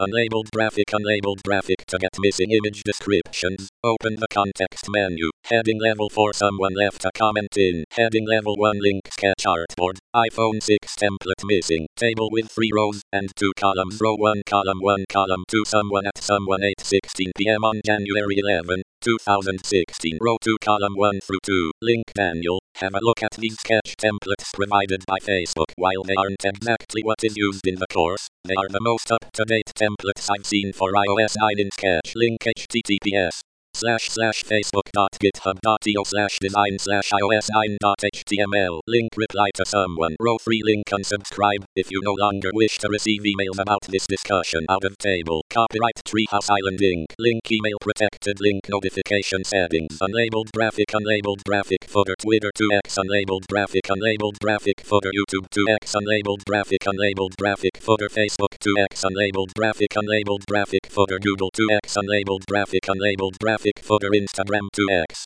Unlabeled graphic to get missing image descriptions. Open the context menu. Heading level 4 someone left a comment in. Heading level 1 link sketch artboard. iPhone 6 template missing. Table with 3 rows and 2 columns. Row 1 column 2 someone at someone 8:16 p.m. on January 11, 2016. Row 2 column 1 through 2. Link Daniel. Have a look at these sketch templates provided by Facebook. While they aren't exactly what is used in the course, they are the most up-to-date templates I've seen for iOS 9 in Sketch. Link https://facebook.github.io/design/ios9.html. Link reply to someone. Row 3 link unsubscribe if you no longer wish to receive emails about this discussion. Out of table. Copyright Treehouse Island Inc. Link email protected. Link notification settings. Unlabeled graphic footer Twitter 2x unlabeled graphic footer YouTube 2x unlabeled graphic footer Facebook 2x unlabeled graphic footer Google 2x unlabeled graphic footer Instagram 2x.